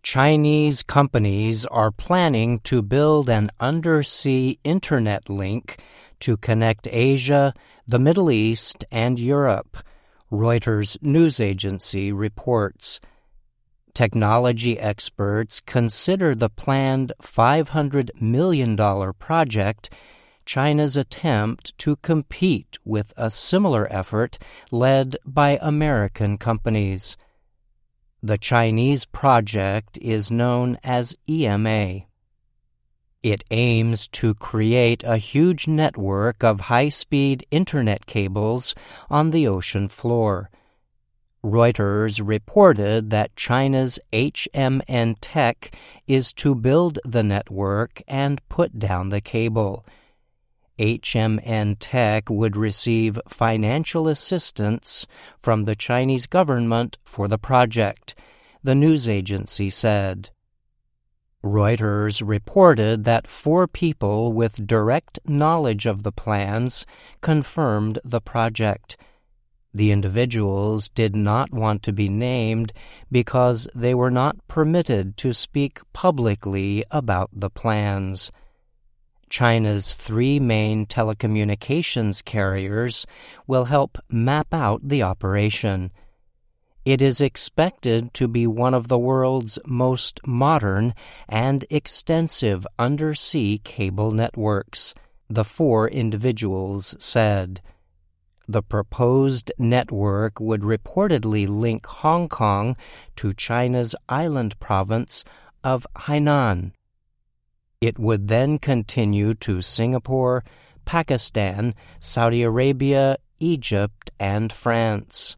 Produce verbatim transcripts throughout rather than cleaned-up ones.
Chinese companies are planning to build an undersea internet link to connect Asia, the Middle East, and Europe, Reuters news agency reports. Technology experts consider the planned five hundred million dollars project China's attempt to compete with a similar effort led by American companies. The Chinese project is known as E M A. It aims to create a huge network of high-speed internet cables on the ocean floor. Reuters reported that China's H M N Tech is to build the network and put down the cable. H M N Tech would receive financial assistance from the Chinese government for the project, the news agency said. Reuters reported that four people with direct knowledge of the plans confirmed the project. The individuals did not want to be named because they were not permitted to speak publicly about the plans. China's three main telecommunications carriers will help map out the operation. It is expected to be one of the world's most modern and extensive undersea cable networks, the four individuals said. The proposed network would reportedly link Hong Kong to China's island province of Hainan. It would then continue to Singapore, Pakistan, Saudi Arabia, Egypt, and France.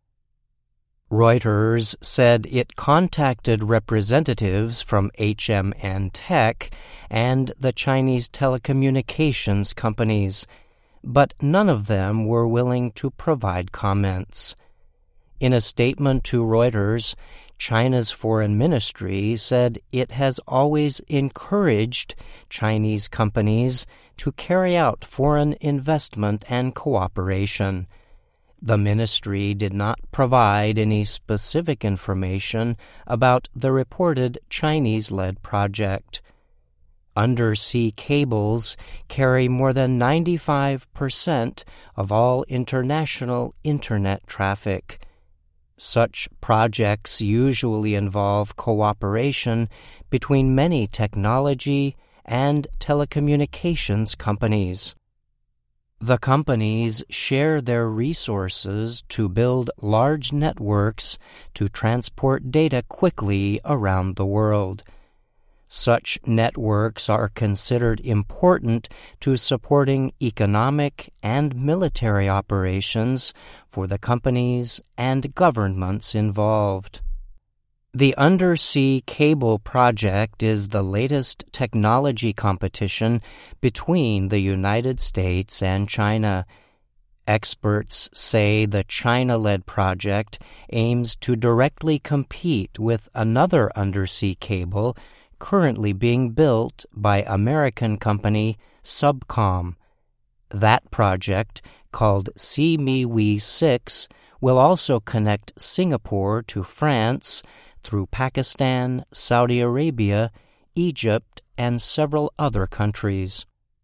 Reuters said it contacted representatives from H M N Tech and the Chinese telecommunications companies, but none of them were willing to provide comments. In a statement to Reuters, China's foreign ministry said it has always encouraged Chinese companies to carry out foreign investment and cooperation. The ministry did not provide any specific information about the reported Chinese-led project. Undersea cables carry more than ninety-five percent of all international Internet traffic. Such projects usually involve cooperation between many technology and telecommunications companies. The companies share their resources to build large networks to transport data quickly around the world. Such networks are considered important to supporting economic and military operations for the companies and governments involved. The Undersea Cable Project is the latest technology competition between the United States and China. Experts say the China-led project aims to directly compete with another undersea cable currently being built by American company Subcom. That project, called SeaMeWe six, will also connect Singapore to France through Pakistan, Saudi Arabia, Egypt, and several other countries.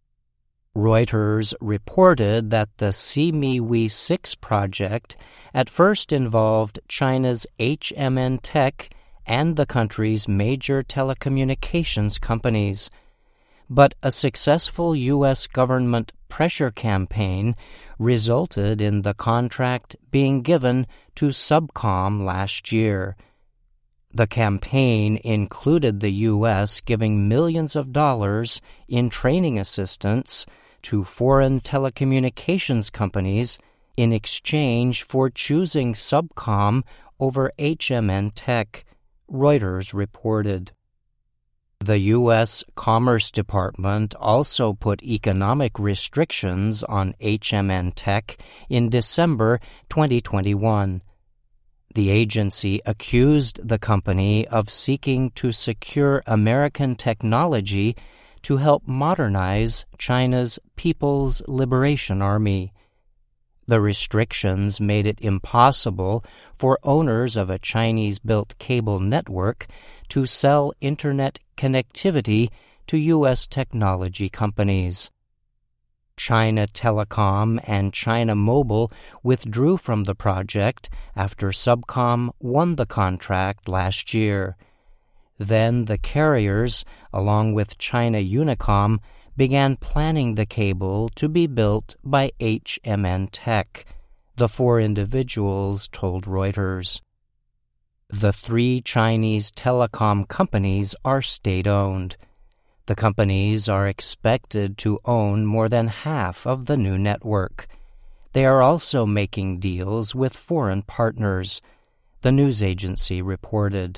Reuters reported that the SeaMeWe six project at first involved China's H M N Tech and the country's major telecommunications companies, but a successful U S government pressure campaign resulted in the contract being given to Subcom last year. The campaign included the U S giving millions of dollars in training assistance to foreign telecommunications companies in exchange for choosing Subcom over H M N Tech, Reuters reported. The U S Commerce Department also put economic restrictions on H M N Tech in December twenty twenty-one. The agency accused the company of seeking to secure American technology to help modernize China's People's Liberation Army. The restrictions made it impossible for owners of a Chinese-built cable network to sell Internet connectivity to U S technology companies. China Telecom and China Mobile withdrew from the project after Subcom won the contract last year. Then the carriers, along with China Unicom, began planning the cable to be built by H M N Tech, the four individuals told Reuters. The three Chinese telecom companies are state-owned. The companies are expected to own more than half of the new network. They are also making deals with foreign partners, the news agency reported.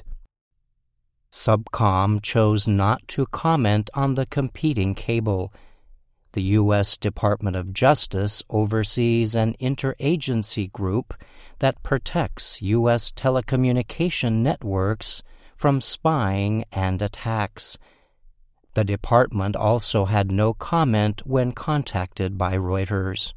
Subcom chose not to comment on the competing cable. The U S Department of Justice oversees an interagency group that protects U S telecommunication networks from spying and attacks. The department also had no comment when contacted by Reuters.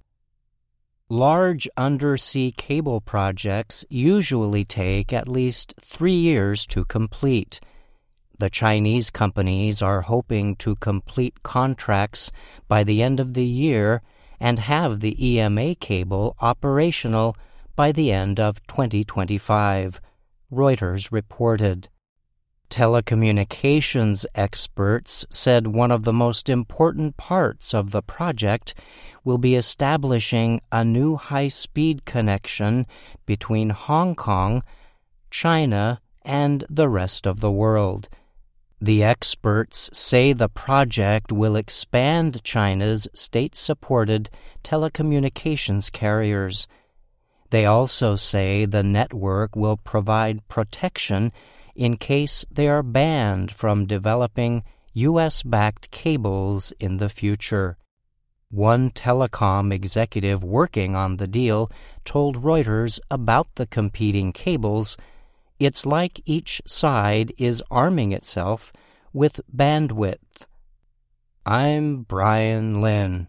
Large undersea cable projects usually take at least three years to complete. The Chinese companies are hoping to complete contracts by the end of the year and have the E M A cable operational by the end of twenty twenty-five, Reuters reported. Telecommunications experts said one of the most important parts of the project will be establishing a new high-speed connection between Hong Kong, China, and the rest of the world. The experts say the project will expand China's state-supported telecommunications carriers. They also say the network will provide protection in case they are banned from developing U S-backed cables in the future. One telecom executive working on the deal told Reuters about the competing cables. It's like each side is arming itself with bandwidth. I'm Brian Lynn.